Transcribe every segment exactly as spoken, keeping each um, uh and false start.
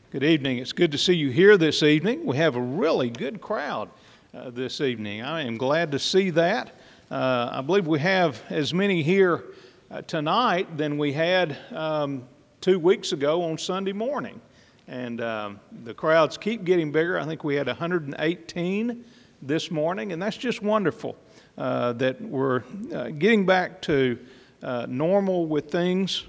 Good evening. It's good to see you here this evening. We have a really good crowd uh, this evening. I am glad to see that. Uh, I believe we have as many here uh, tonight than we had um, two weeks ago on Sunday morning. And um, the crowds keep getting bigger. I think we had one hundred eighteen this morning, and that's just wonderful uh, that we're uh, getting back to uh, normal with things.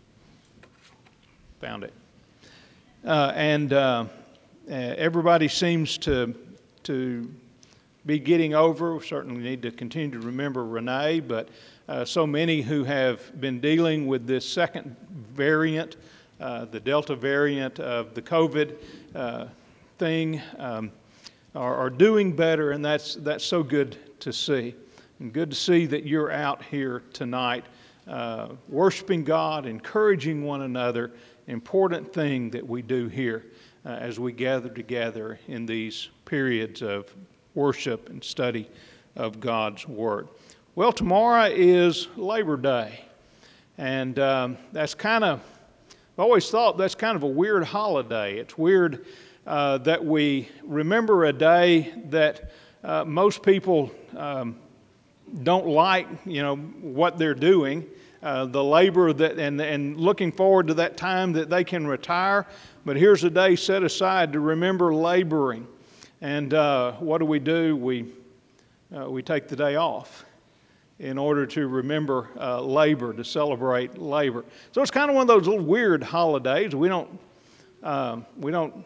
Found it. Uh, and uh, everybody seems to to be getting over. We certainly need to continue to remember Renee, but uh, so many who have been dealing with this second variant, uh, the Delta variant of the COVID uh, thing, um, are, are doing better, and that's that's so good to see. And good to see that you're out here tonight, uh, worshiping God, encouraging one another. Important thing that we do here uh, as we gather together in these periods of worship and study of God's Word. Well, tomorrow is Labor Day, and um, that's kind of, I've always thought that's kind of a weird holiday. It's weird uh, that we remember a day that uh, most people um, don't like, you know, what they're doing. Uh, the labor that and and looking forward to that time that they can retire, but here's a day set aside to remember laboring. And uh, what do we do? We uh, we take the day off in order to remember uh, labor, to celebrate labor. So it's kind of one of those little weird holidays. We don't uh, we don't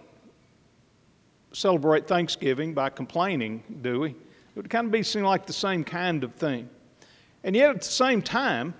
celebrate Thanksgiving by complaining, do we? It would kind of be seem like the same kind of thing, and yet at the same time,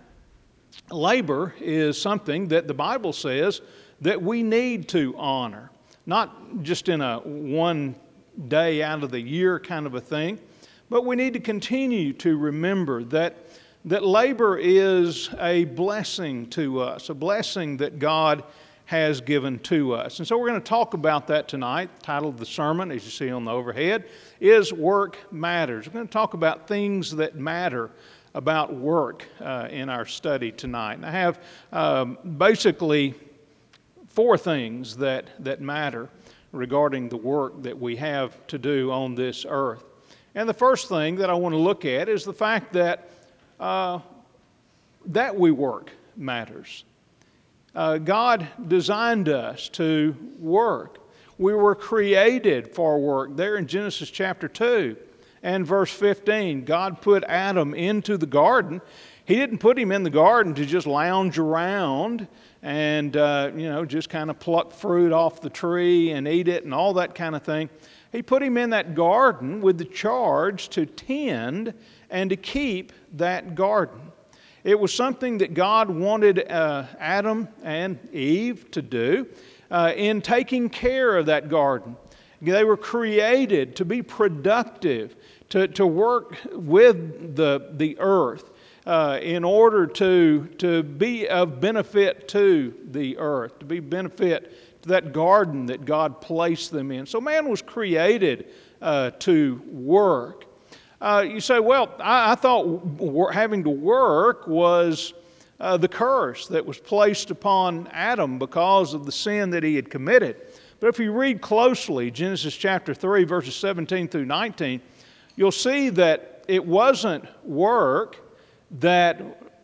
labor is something that the Bible says that we need to honor, not just in a one day out of the year kind of a thing, but we need to continue to remember that, that labor is a blessing to us, a blessing that God has given to us. And so we're going to talk about that tonight. The title of the sermon, as you see on the overhead, is Work Matters. We're going to talk about things that matter about work uh, in our study tonight. And I have um, basically four things that, that matter regarding the work that we have to do on this earth. And the first thing that I want to look at is the fact that uh, that we work matters. Uh, God designed us to work. We were created for work. There in Genesis chapter two. And verse fifteen, God put Adam into the garden. He didn't put him in the garden to just lounge around and, uh, you know, just kind of pluck fruit off the tree and eat it and all that kind of thing. He put him in that garden with the charge to tend and to keep that garden. It was something that God wanted uh, Adam and Eve to do uh, in taking care of that garden. They were created to be productive, to, to work with the, the earth uh, in order to, to be of benefit to the earth, to be benefit to that garden that God placed them in. So man was created uh, to work. Uh, you say, well, I, I thought having to work was uh, the curse that was placed upon Adam because of the sin that he had committed. But if you read closely, Genesis chapter three, verses seventeen through nineteen, you'll see that it wasn't work that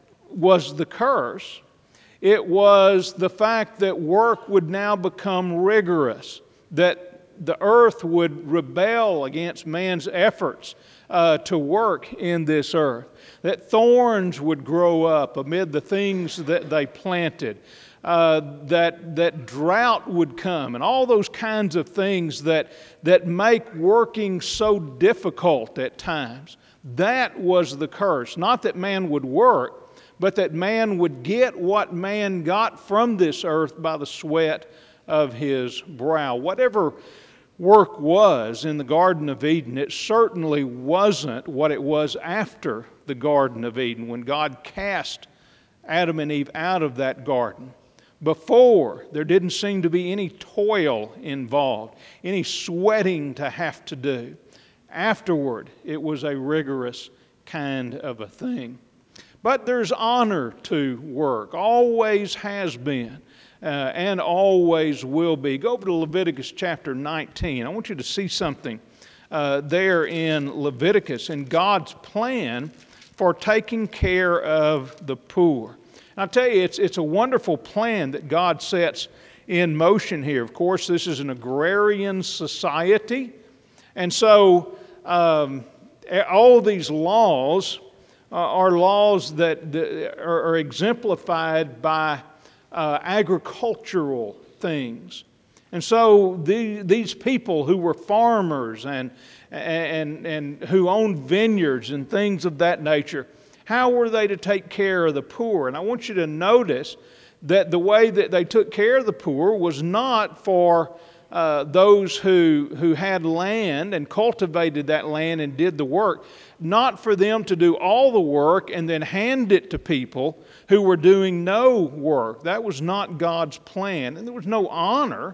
was the curse. It was the fact that work would now become rigorous, that the earth would rebel against man's efforts uh, to work in this earth, that thorns would grow up amid the things that they planted. Uh, that that drought would come, and all those kinds of things that that make working so difficult at times. That was the curse. Not that man would work, but that man would get what man got from this earth by the sweat of his brow. Whatever work was in the Garden of Eden, it certainly wasn't what it was after the Garden of Eden when God cast Adam and Eve out of that garden. Before, there didn't seem to be any toil involved, any sweating to have to do. Afterward, it was a rigorous kind of a thing. But there's honor to work, always has been. uh, and always will be. Go over to Leviticus chapter nineteen. I want you to see something uh, there in Leviticus and God's plan for taking care of the poor. And I'll tell you, it's, it's a wonderful plan that God sets in motion here. Of course, this is an agrarian society, and so um, all these laws uh, are laws that, that are, are exemplified by uh, agricultural things. And so the, these people who were farmers and, and, and who owned vineyards and things of that nature, how were they to take care of the poor? And I want you to notice that the way that they took care of the poor was not for uh, those who, who had land and cultivated that land and did the work, not for them to do all the work and then hand it to people who were doing no work. That was not God's plan, and there was no honor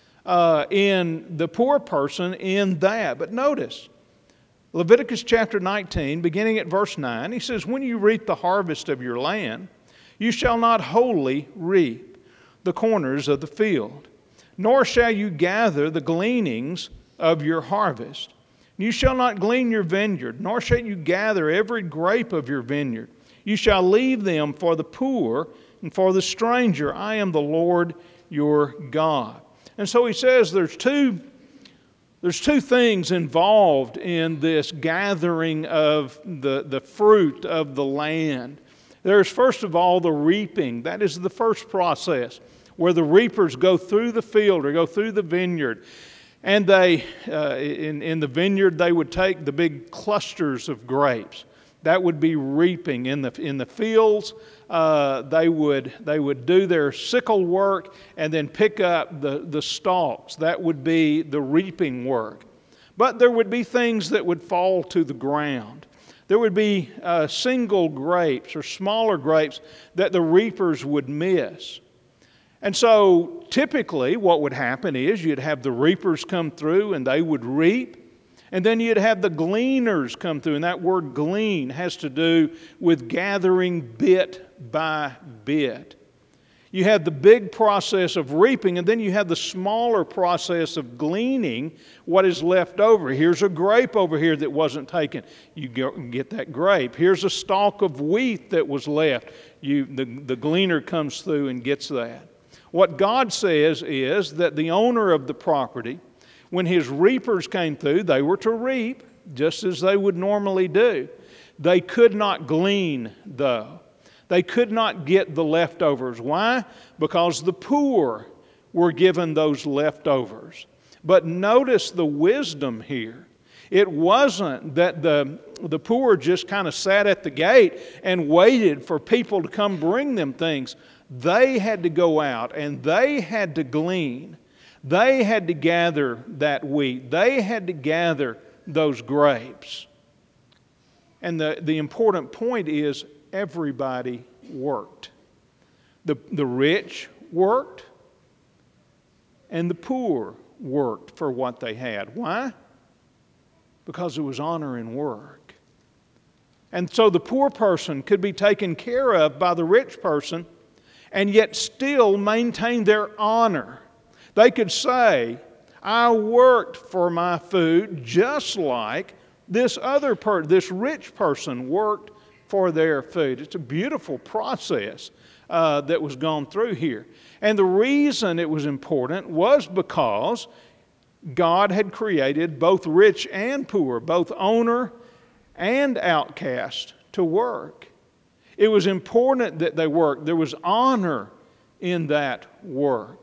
uh, in the poor person in that. But notice, Leviticus chapter nineteen, beginning at verse nine, he says, "When you reap the harvest of your land, you shall not wholly reap the corners of the field, nor shall you gather the gleanings of your harvest. You shall not glean your vineyard, nor shall you gather every grape of your vineyard. You shall leave them for the poor and for the stranger. I am the Lord your God." And so he says there's two There's two things involved in this gathering of the, the fruit of the land. There's first of all the reaping. That is the first process where the reapers go through the field or go through the vineyard. And they, uh, in, in the vineyard, they would take the big clusters of grapes. That would be reaping. In the, in the fields, uh, they, would, they would do their sickle work and then pick up the, the stalks. That would be the reaping work. But there would be things that would fall to the ground. There would be uh, single grapes or smaller grapes that the reapers would miss. And so typically what would happen is you'd have the reapers come through and they would reap. And then you'd have the gleaners come through, and that word glean has to do with gathering bit by bit. You have the big process of reaping, and then you have the smaller process of gleaning what is left over. Here's a grape over here that wasn't taken. You get that grape. Here's a stalk of wheat that was left. You, the, the gleaner comes through and gets that. What God says is that the owner of the property, when his reapers came through, they were to reap just as they would normally do. They could not glean, though. They could not get the leftovers. Why? Because the poor were given those leftovers. But notice the wisdom here. It wasn't that the, the poor just kind of sat at the gate and waited for people to come bring them things. They had to go out and they had to glean. They had to gather that wheat. They had to gather those grapes. And the, the important point is everybody worked. The, the rich worked and the poor worked for what they had. Why? Because it was honor in work. And so the poor person could be taken care of by the rich person and yet still maintain their honor. They could say, I worked for my food just like this other per- this rich person worked for their food. It's a beautiful process uh, that was gone through here. And the reason it was important was because God had created both rich and poor, both owner and outcast, to work. It was important that they worked. There was honor in that work.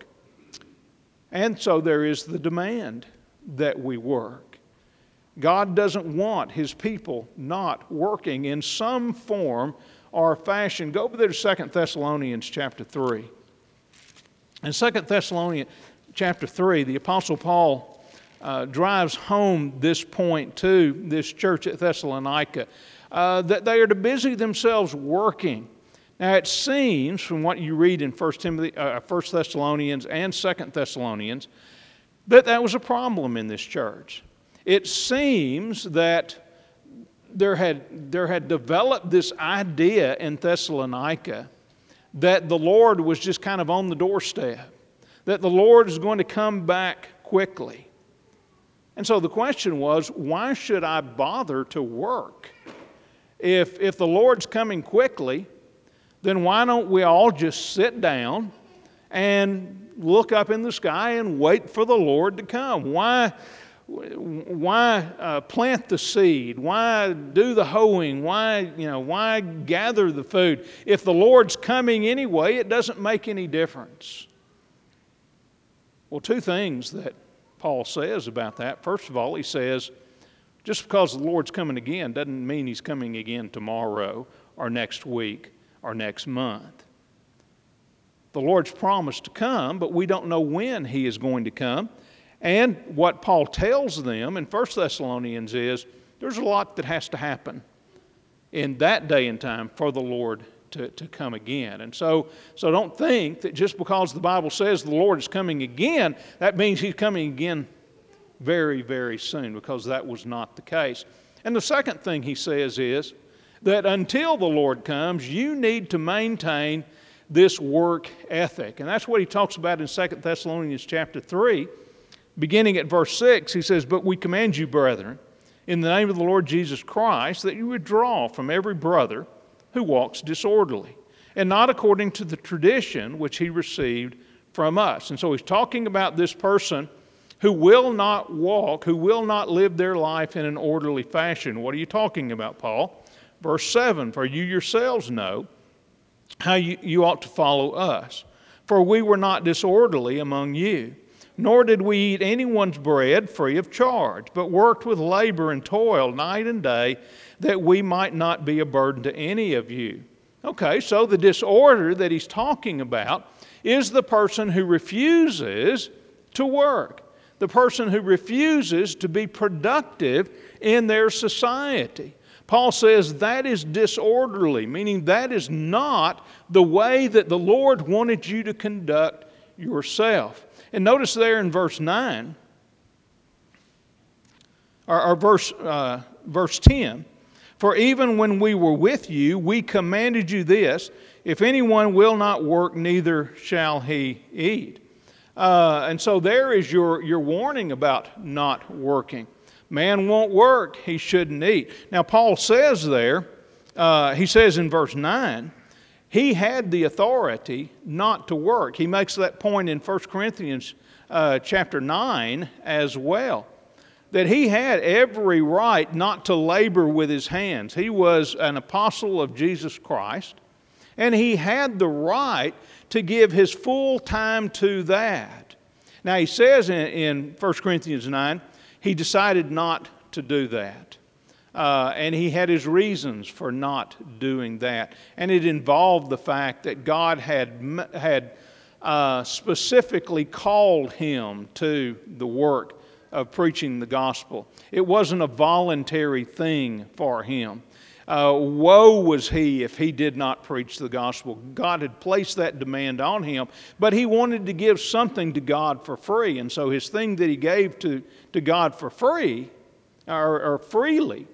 And so there is the demand that we work. God doesn't want His people not working in some form or fashion. Go over there to Second Thessalonians chapter three. In Second Thessalonians chapter three, the Apostle Paul uh, drives home this point to this church at Thessalonica, uh, that they are to busy themselves working. Now it seems from what you read in First Timothy, uh, First Thessalonians and Second Thessalonians that that was a problem in this church. It seems that there had, there had developed this idea in Thessalonica that the Lord was just kind of on the doorstep, that the Lord is going to come back quickly. And so the question was, why should I bother to work? If, if the Lord's coming quickly, then why don't we all just sit down and look up in the sky and wait for the Lord to come? Why, why uh, plant the seed? Why do the hoeing? Why, you know, why gather the food? If the Lord's coming anyway, it doesn't make any difference. Well, two things that Paul says about that. First of all, he says, just because the Lord's coming again doesn't mean He's coming again tomorrow or next week or next month. The Lord's promised to come, but we don't know when He is going to come. And what Paul tells them in First Thessalonians is there's a lot that has to happen in that day and time for the Lord to, to come again. And so, so don't think that just because the Bible says the Lord is coming again, that means He's coming again very, very soon, because that was not the case. And the second thing he says is that until the Lord comes, you need to maintain this work ethic. And that's what he talks about in Second Thessalonians chapter three. Beginning at verse six, he says, "But we command you, brethren, in the name of the Lord Jesus Christ, that you withdraw from every brother who walks disorderly, and not according to the tradition which he received from us." And so he's talking about this person who will not walk, who will not live their life in an orderly fashion. What are you talking about, Paul? Verse seven, "For you yourselves know how you, you ought to follow us. For we were not disorderly among you, nor did we eat anyone's bread free of charge, but worked with labor and toil night and day, that we might not be a burden to any of you." Okay, so the disorder that he's talking about is the person who refuses to work, the person who refuses to be productive in their society. Paul says that is disorderly, meaning that is not the way that the Lord wanted you to conduct yourself. And notice there in verse nine, or, or verse, uh, verse ten, "For even when we were with you, we commanded you this, if anyone will not work, neither shall he eat." Uh, and so there is your, your warning about not working. Man won't work, he shouldn't eat. Now Paul says there, uh, he says in verse nine, he had the authority not to work. He makes that point in First Corinthians uh, chapter nine as well, that he had every right not to labor with his hands. He was an apostle of Jesus Christ, and he had the right to give his full time to that. Now he says in, in First Corinthians nine, he decided not to do that. Uh, and he had his reasons for not doing that. And it involved the fact that God had, had uh, specifically called him to the work of preaching the gospel. It wasn't a voluntary thing for him. Uh, woe was he if he did not preach the gospel. God had placed that demand on him, but he wanted to give something to God for free. And so his thing that he gave to, to God for free, or, or freely,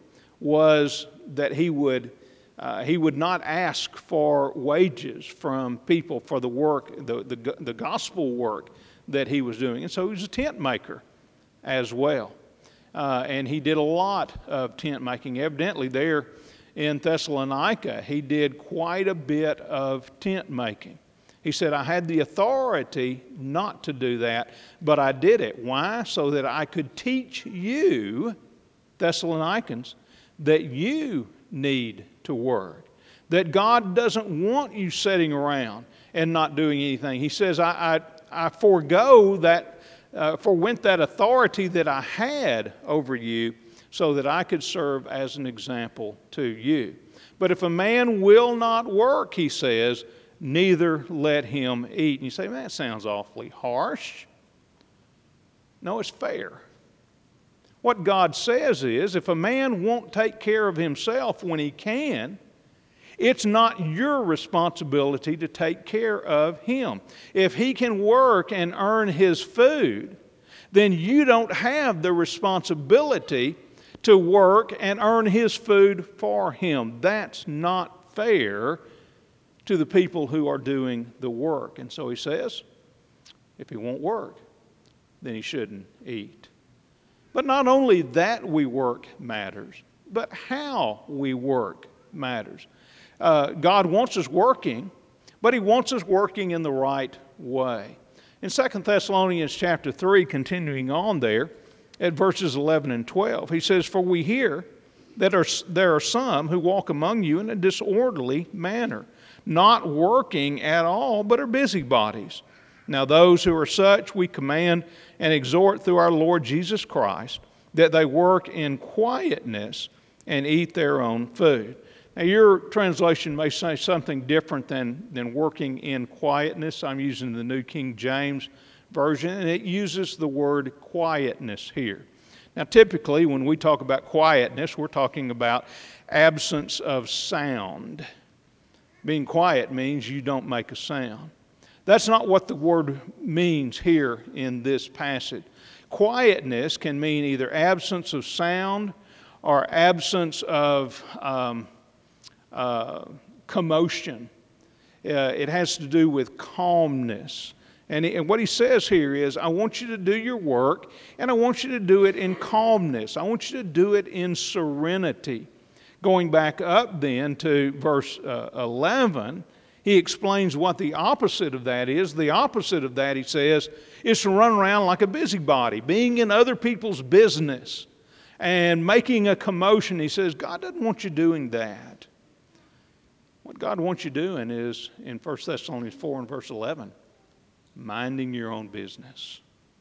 was that he would, uh, he would not ask for wages from people for the work, the, the, the gospel work that he was doing. And so he was a tent maker as well. Uh, and he did a lot of tent making. Evidently there in Thessalonica, he did quite a bit of tent making. He said, "I had the authority not to do that, but I did it." Why? So that I could teach you, Thessalonians, that you need to work. That God doesn't want you sitting around and not doing anything. He says, I, I, I forego that, uh, forwent that authority that I had over you, so that I could serve as an example to you. "But if a man will not work," he says, "neither let him eat." And you say, "Man, that sounds awfully harsh." No, it's fair. What God says is, if a man won't take care of himself when he can, it's not your responsibility to take care of him. If he can work and earn his food, then you don't have the responsibility to work and earn his food for him. That's not fair to the people who are doing the work. And so he says, if he won't work, then he shouldn't eat. But not only that we work matters, but how we work matters. Uh, God wants us working, but he wants us working in the right way. In Second Thessalonians chapter three, continuing on there, at verses eleven and twelve, he says, for we hear that are, there are some who walk among you in a disorderly manner, not working at all, but are busybodies. Now those who are such we command and exhort through our Lord Jesus Christ, that they work in quietness and eat their own food. Now your translation may say something different than, than working in quietness. I'm using the New King James Version, and it uses the word quietness here. Now typically when we talk about quietness, we're talking about absence of sound. Being quiet means you don't make a sound. That's not what the word means here in this passage. Quietness can mean either absence of sound or absence of um, uh, commotion. Uh, it has to do with calmness. And, he, and what he says here is, I want you to do your work, and I want you to do it in calmness. I want you to do it in serenity. Going back up then to verse uh, eleven, he explains what the opposite of that is. The opposite of that, he says, is to run around like a busybody, being in other people's business and making a commotion. He says, God doesn't want you doing that. What God wants you doing is, in First Thessalonians four and verse eleven, minding your own business.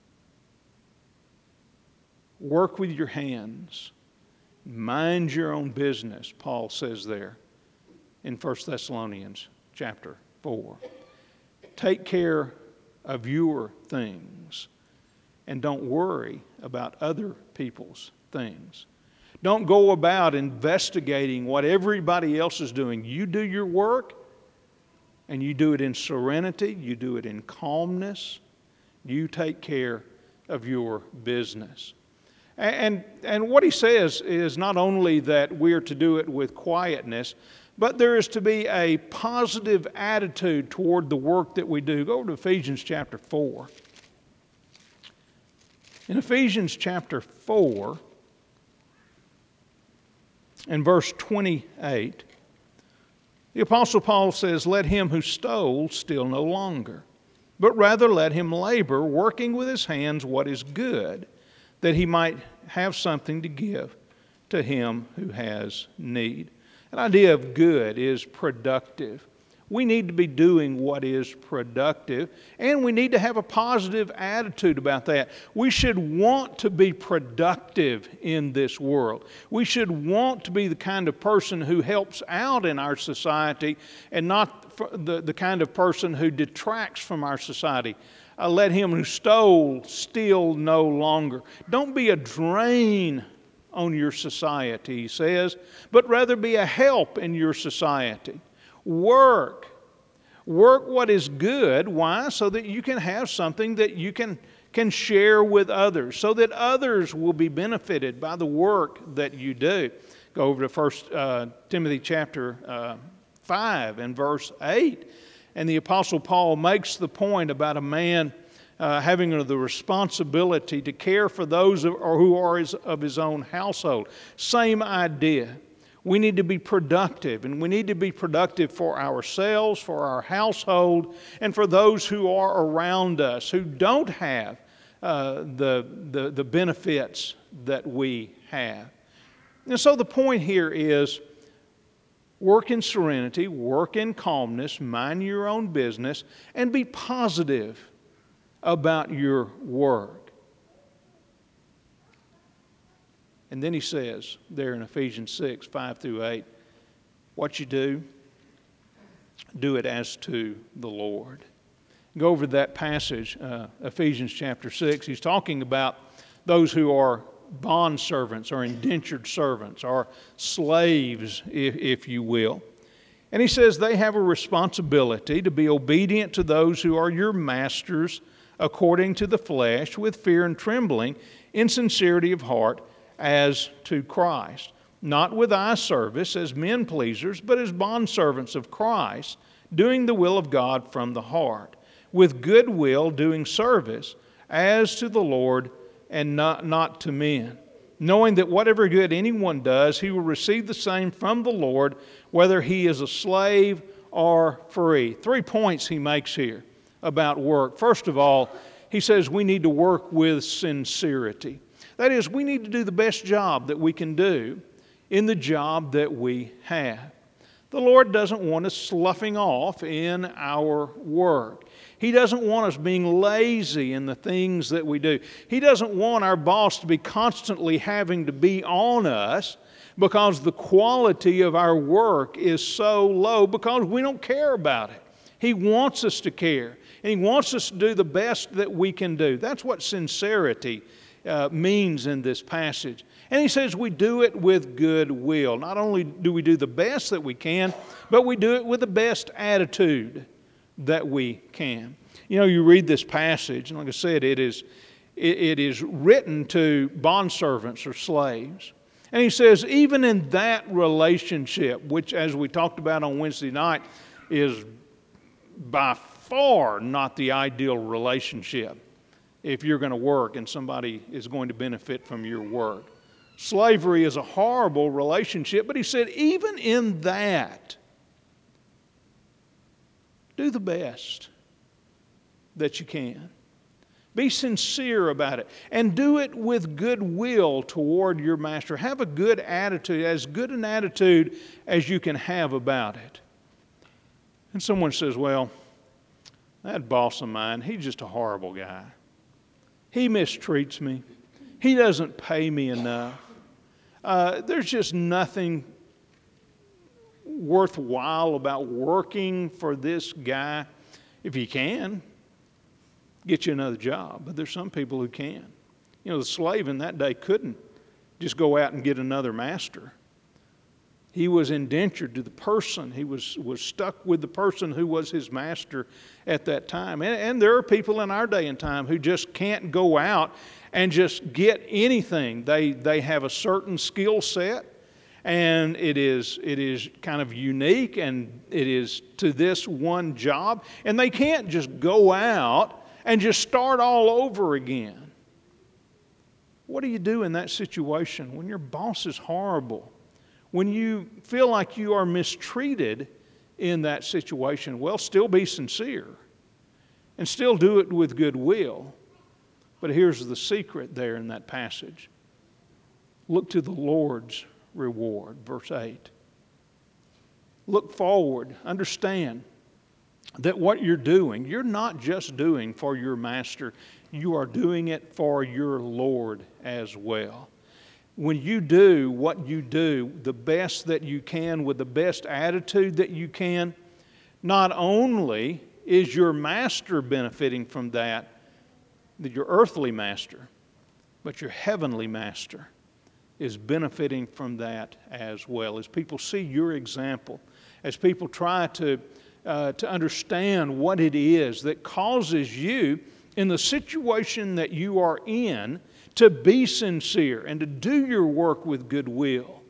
Work with your hands. Mind your own business, Paul says there in First Thessalonians chapter four. Take care of your things and don't worry about other people's things. Don't go about investigating what everybody else is doing. You do your work, and you do it in serenity, you do it in calmness, you take care of your business. And, and what he says is not only that we're to do it with quietness, but there is to be a positive attitude toward the work that we do. Go over to Ephesians chapter four. In Ephesians chapter four, in verse twenty-eight, the Apostle Paul says, let him who stole steal no longer, but rather let him labor, working with his hands what is good, that he might have something to give to him who has need. An idea of good is productive. We need to be doing what is productive, and we need to have a positive attitude about that. We should want to be productive in this world. We should want to be the kind of person who helps out in our society and not the, the kind of person who detracts from our society. Uh, let him who stole steal no longer. Don't be a drain on your society, he says, but rather be a help in your society. Work. Work what is good. Why? So that you can have something that you can, can share with others, so that others will be benefited by the work that you do. Go over to First uh, Timothy chapter uh, five and verse eight. And the Apostle Paul makes the point about a man uh, having the responsibility to care for those who are, who are his, of his own household. Same idea. We need to be productive, and we need to be productive for ourselves, for our household, and for those who are around us who don't have uh, the, the, the benefits that we have. And so the point here is, work in serenity, work in calmness, mind your own business, and be positive about your work. And then he says there in Ephesians six, five through eight, what you do, do it as to the Lord. Go over that passage, uh, Ephesians chapter six. He's talking about those who are bond servants or indentured servants or slaves, if, if you will. And he says they have a responsibility to be obedient to those who are your masters according to the flesh, with fear and trembling, in sincerity of heart, as to Christ, not with eye service as men pleasers, but as bondservants of Christ, doing the will of God from the heart, with good will doing service, as to the Lord and not, not to men, knowing that whatever good anyone does, he will receive the same from the Lord, whether he is a slave or free. Three points he makes here about work. First of all, he says we need to work with sincerity. That is, we need to do the best job that we can do in the job that we have. The Lord doesn't want us sloughing off in our work. He doesn't want us being lazy in the things that we do. He doesn't want our boss to be constantly having to be on us because the quality of our work is so low because we don't care about it. He wants us to care, and He wants us to do the best that we can do. That's what sincerity uh, means in this passage. And he says we do it with good will. Not only do we do the best that we can, but we do it with the best attitude that we can. You know, you read this passage, and like I said, it is, it, it is written to bondservants or slaves. And he says, even in that relationship, which as we talked about on Wednesday night, is by far not the ideal relationship if you're going to work and somebody is going to benefit from your work. Slavery is a horrible relationship, but he said, even in that, do the best that you can. Be sincere about it, and do it with goodwill toward your master. Have a good attitude, as good an attitude as you can have about it. And someone says, well, that boss of mine, he's just a horrible guy. He mistreats me. He doesn't pay me enough. Uh, there's just nothing worthwhile about working for this guy. If you can, get you another job. But there's some people who can. You know, the slave in that day couldn't just go out and get another master. He was indentured to the person. He was, was stuck with the person who was his master at that time. And, and there are people in our day and time who just can't go out and just get anything. They, they have a certain skill set, and it is, it is kind of unique, and it is to this one job. And they can't just go out and just start all over again. What do you do in that situation when your boss is horrible? When you feel like you are mistreated in that situation? Well, still be sincere and still do it with goodwill. But here's the secret there in that passage. Look to the Lord's reward, verse eight. Look forward. Understand that what you're doing, you're not just doing for your master, you are doing it for your Lord as well. When you do what you do the best that you can with the best attitude that you can, not only is your master benefiting from that, your earthly master, but your heavenly master is benefiting from that as well. As people see your example, as people try to, uh, to understand what it is that causes you in the situation that you are in to be sincere and to do your work with goodwill,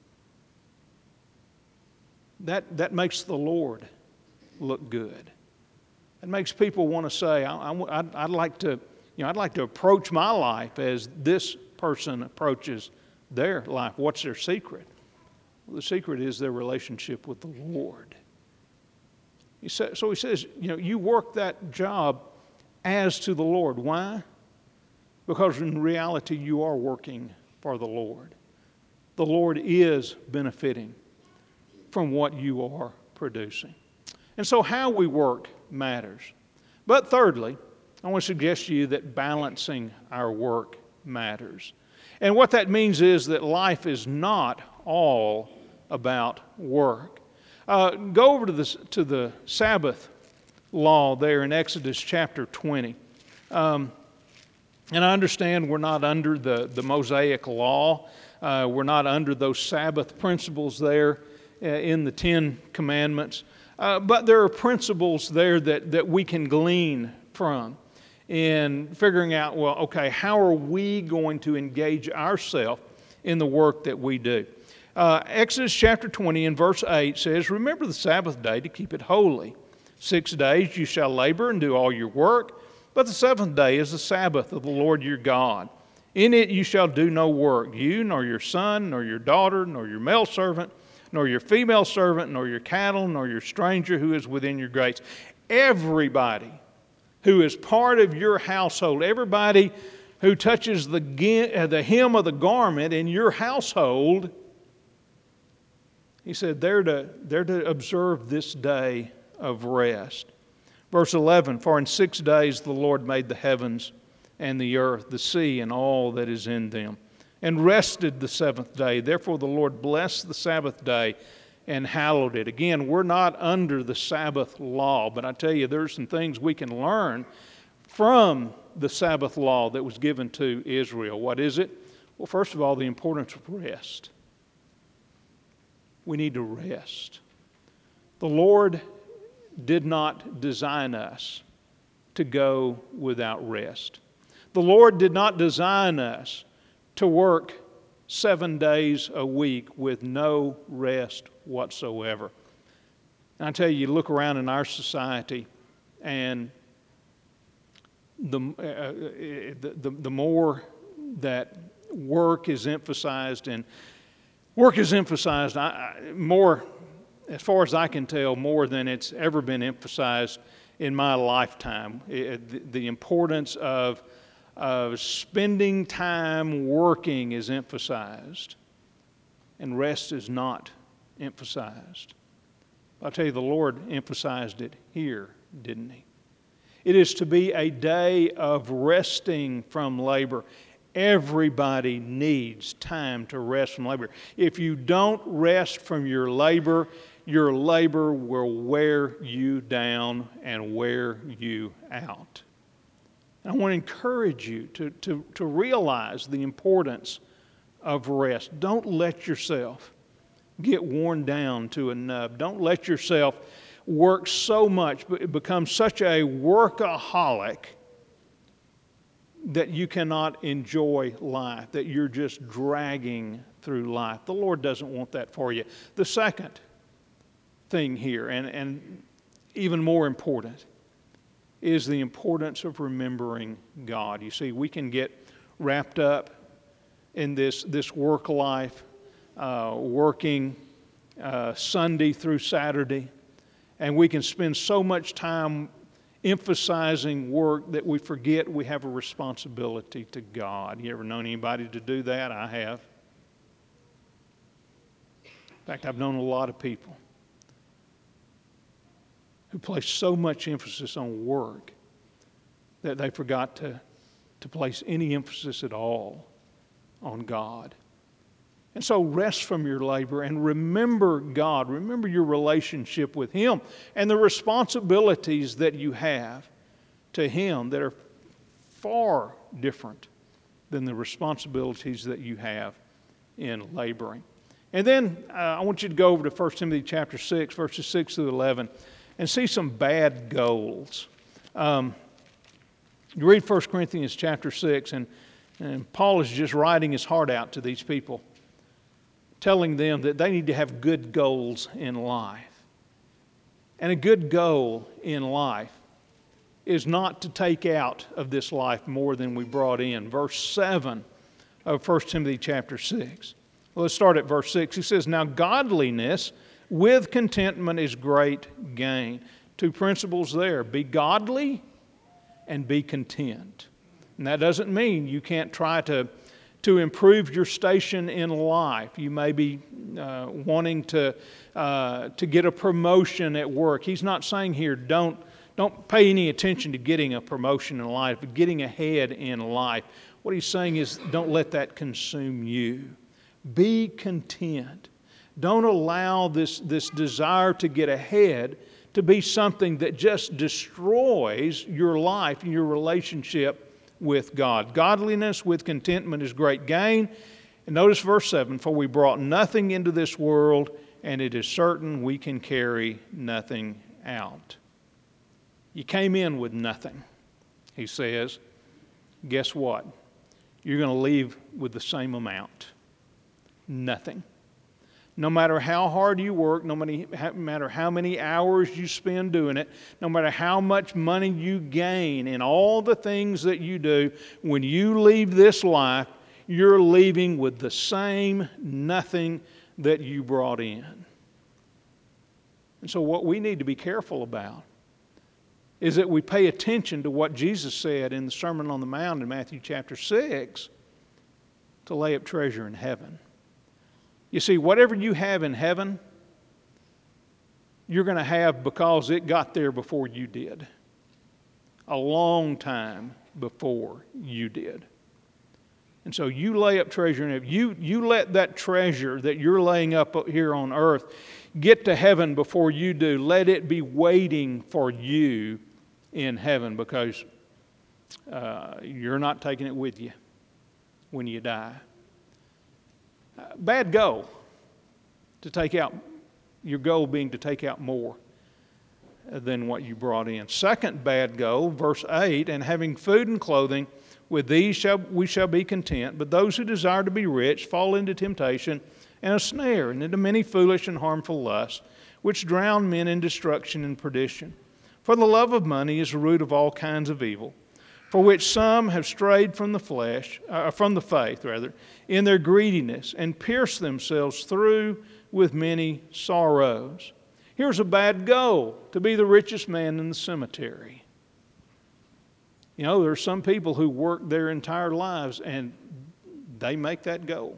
that, that makes the Lord look good. It makes people want to say, I, I, I'd, I'd like to, you know, I'd like to approach my life as this person approaches their life. What's their secret? Well, the secret is their relationship with the Lord. He sa- so he says, you know, you work that job as to the Lord. Why? Because in reality, you are working for the Lord. The Lord is benefiting from what you are producing. And so how we work matters. But thirdly, I want to suggest to you that balancing our work matters. And what that means is that life is not all about work. Uh, go over to the, to the Sabbath law there in Exodus chapter twenty. Um, And I understand we're not under the, the Mosaic law. Uh, we're not under those Sabbath principles there uh, in the Ten Commandments. Uh, but there are principles there that, that we can glean from in figuring out, well, okay, how are we going to engage ourselves in the work that we do? Uh, Exodus chapter twenty and verse eight says, "Remember the Sabbath day to keep it holy. Six days you shall labor and do all your work, but the seventh day is the Sabbath of the Lord your God. In it you shall do no work, you, nor your son, nor your daughter, nor your male servant, nor your female servant, nor your cattle, nor your stranger who is within your gates." Everybody who is part of your household, everybody who touches the, the hem of the garment in your household, he said, they're to, they're to observe this day of rest. Verse eleven, "For in six days the Lord made the heavens and the earth, the sea, and all that is in them, and rested the seventh day. Therefore the Lord blessed the Sabbath day and hallowed it." Again, we're not under the Sabbath law, but I tell you, there's some things we can learn from the Sabbath law that was given to Israel. What is it? Well, first of all, the importance of rest. We need to rest. The Lord did not design us to go without rest. The Lord did not design us to work seven days a week with no rest whatsoever. And I tell you, you look around in our society, and the, uh, the, the, the more that work is emphasized, and work is emphasized I, I, more, as far as I can tell, more than it's ever been emphasized in my lifetime. It, the, the importance of, of spending time working is emphasized, and rest is not emphasized. I'll tell you, the Lord emphasized it here, didn't He? It is to be a day of resting from labor. Everybody needs time to rest from labor. If you don't rest from your labor, your labor will wear you down and wear you out. And I want to encourage you to, to, to realize the importance of rest. Don't let yourself get worn down to a nub. Don't let yourself work so much, become such a workaholic that you cannot enjoy life, that you're just dragging through life. The Lord doesn't want that for you. The second thing here, and, and even more important, is the importance of remembering God. You see, we can get wrapped up in this, this work life, uh, working uh, Sunday through Saturday, and we can spend so much time emphasizing work that we forget we have a responsibility to God. You ever known anybody to do that? I have. In fact, I've known a lot of people who place so much emphasis on work that they forgot to, to place any emphasis at all on God. And so rest from your labor and remember God. Remember your relationship with Him and the responsibilities that you have to Him that are far different than the responsibilities that you have in laboring. And then uh, I want you to go over to First Timothy chapter six, verses six through eleven, and see some bad goals. Um, you read First Corinthians chapter six, and, and Paul is just writing his heart out to these people, telling them that they need to have good goals in life. And a good goal in life is not to take out of this life more than we brought in. Verse seven of First Timothy chapter six. Well, let's start at verse six. He says, "Now godliness with contentment is great gain." Two principles there. Be godly and be content. And that doesn't mean you can't try to to improve your station in life. You may be uh, wanting to uh, to get a promotion at work. He's not saying here, don't, don't pay any attention to getting a promotion in life, but getting ahead in life. What he's saying is, don't let that consume you. Be content. Don't allow this, this desire to get ahead to be something that just destroys your life and your relationship with God. Godliness with contentment is great gain. And notice verse seven, "For we brought nothing into this world, and it is certain we can carry nothing out." You came in with nothing, he says. Guess what? You're going to leave with the same amount. Nothing. No matter how hard you work, no matter how many hours you spend doing it, no matter how much money you gain in all the things that you do, when you leave this life, you're leaving with the same nothing that you brought in. And so what we need to be careful about is that we pay attention to what Jesus said in the Sermon on the Mount in Matthew chapter six, to lay up treasure in heaven. You see, whatever you have in heaven, you're going to have because it got there before you did. A long time before you did. And so you lay up treasure in heaven. You, you let that treasure that you're laying up here on earth get to heaven before you do. Let it be waiting for you in heaven, because uh, you're not taking it with you when you die. Bad goal to take out, your goal being to take out more than what you brought in. Second bad goal, verse eight, and having food and clothing, with these shall we shall be content. But those who desire to be rich fall into temptation and a snare, and into many foolish and harmful lusts, which drown men in destruction and perdition. For the love of money is the root of all kinds of evil, for which some have strayed from the flesh, uh, from the faith rather, in their greediness, and pierced themselves through with many sorrows. Here's a bad goal: to be the richest man in the cemetery. You know, there are some people who work their entire lives and they make that goal.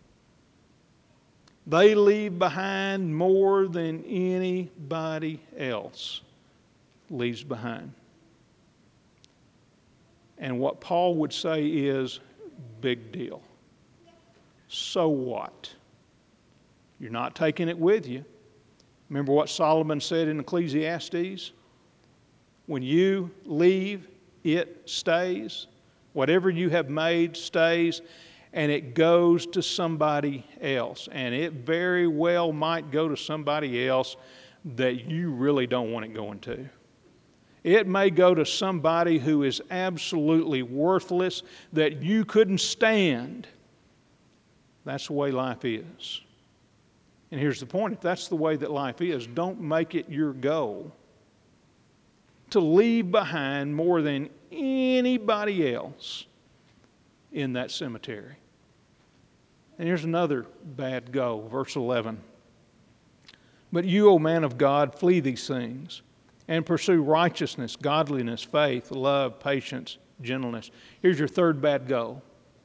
They leave behind more than anybody else leaves behind. And what Paul would say is, big deal. So what? You're not taking it with you. Remember what Solomon said in Ecclesiastes? When you leave, it stays. Whatever you have made stays, and it goes to somebody else. And it very well might go to somebody else that you really don't want it going to. It may go to somebody who is absolutely worthless, that you couldn't stand. That's the way life is. And here's the point: if that's the way that life is, don't make it your goal to leave behind more than anybody else in that cemetery. And here's another bad goal, verse eleven. But you, O man of God, flee these things, and pursue righteousness, godliness, faith, love, patience, gentleness. Here's your third bad goal.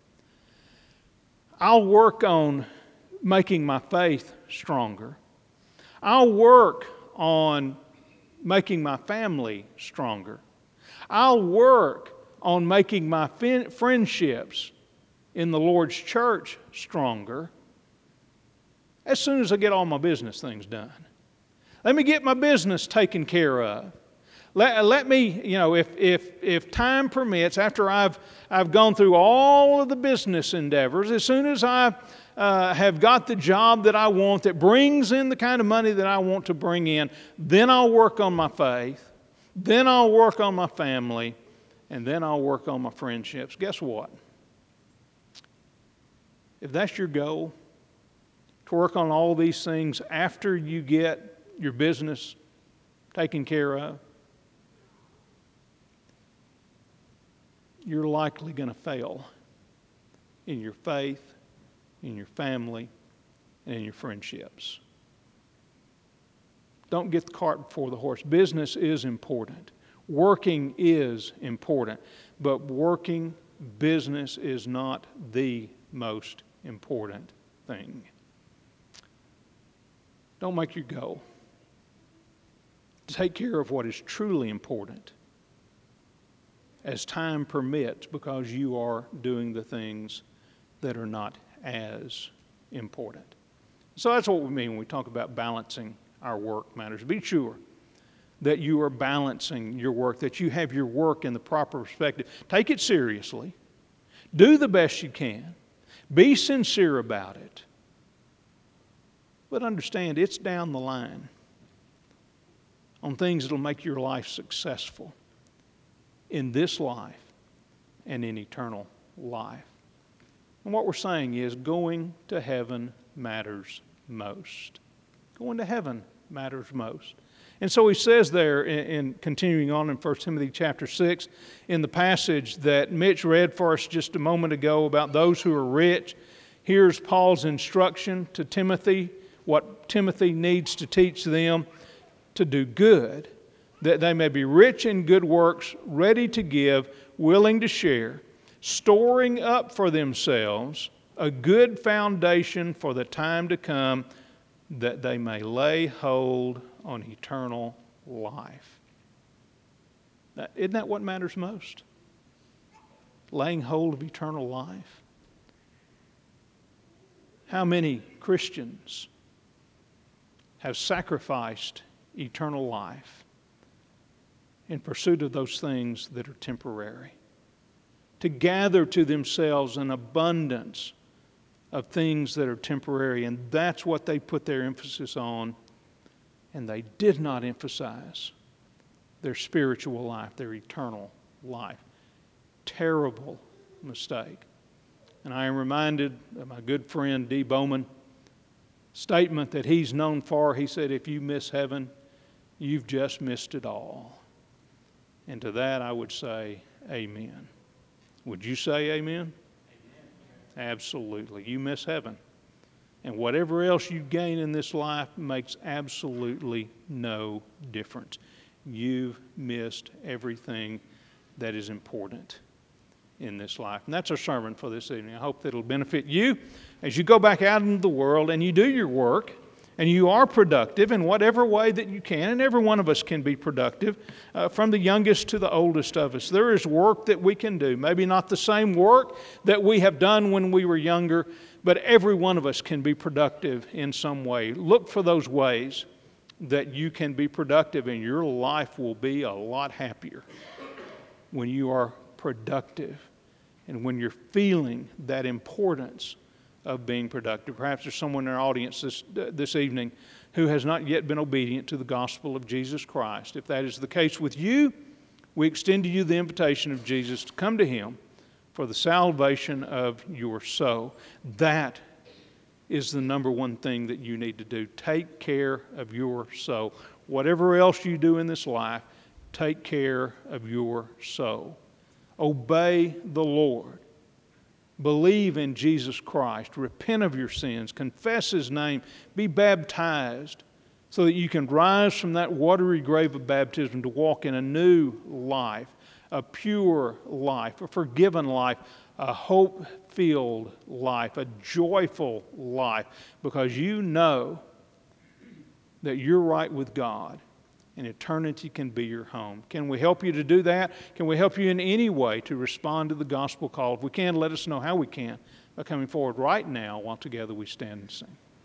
I'll work on making my faith stronger. I'll work on making my family stronger. I'll work on making my fin- friendships in the Lord's church stronger as soon as I get all my business things done. Let me get my business taken care of. Let, let me, you know, if, if, if time permits, after I've, I've gone through all of the business endeavors, as soon as I uh, have got the job that I want, that brings in the kind of money that I want to bring in, then I'll work on my faith, then I'll work on my family, and then I'll work on my friendships. Guess what? If that's your goal, to work on all these things after you get your business taken care of, you're likely going to fail in your faith, in your family, and in your friendships. Don't get the cart before the horse. Business is important. Working is important. But working business is not the most important thing. Don't make your goal. Take care of what is truly important as time permits, because you are doing the things that are not as important. So that's what we mean when we talk about balancing our work matters. Be sure that you are balancing your work, that you have your work in the proper perspective. Take it seriously. Do the best you can. Be sincere about it. But understand, it's down the line on things that will make your life successful in this life and in eternal life. And what we're saying is, going to heaven matters most. Going to heaven matters most. And so he says there, in, in continuing on in First Timothy chapter six, in the passage that Mitch read for us just a moment ago about those who are rich, here's Paul's instruction to Timothy, what Timothy needs to teach them to do good, that they may be rich in good works, ready to give, willing to share, storing up for themselves a good foundation for the time to come, that they may lay hold on eternal life. Now, isn't that what matters most? Laying hold of eternal life. How many Christians have sacrificed eternal life in pursuit of those things that are temporary? To gather to themselves an abundance of things that are temporary, and that's what they put their emphasis on. And they did not emphasize their spiritual life, their eternal life. Terrible mistake. And I am reminded of my good friend D. Bowman statement that he's known for. He said, if you miss heaven, you've just missed it all. And to that I would say, amen. Would you say amen? Amen. Absolutely. You miss heaven. And whatever else you gain in this life makes absolutely no difference. You've missed everything that is important in this life. And that's our sermon for this evening. I hope that it'll benefit you as you go back out into the world and you do your work and you are productive in whatever way that you can. And every one of us can be productive, uh, from the youngest to the oldest of us. There is work that we can do. Maybe not the same work that we have done when we were younger, but every one of us can be productive in some way. Look for those ways that you can be productive, and your life will be a lot happier when you are productive and when you're feeling that importance of being productive. Perhaps there's someone in our audience this, this evening who has not yet been obedient to the gospel of Jesus Christ. If that is the case with you, we extend to you the invitation of Jesus to come to Him for the salvation of your soul. That is the number one thing that you need to do. Take care of your soul. Whatever else you do in this life, take care of your soul. Obey the Lord. Believe in Jesus Christ. Repent of your sins. Confess His name. Be baptized so that you can rise from that watery grave of baptism to walk in a new life, a pure life, a forgiven life, a hope-filled life, a joyful life, because you know that you're right with God and eternity can be your home. Can we help you to do that? Can we help you in any way to respond to the gospel call? If we can, let us know how we can by coming forward right now while together we stand and sing.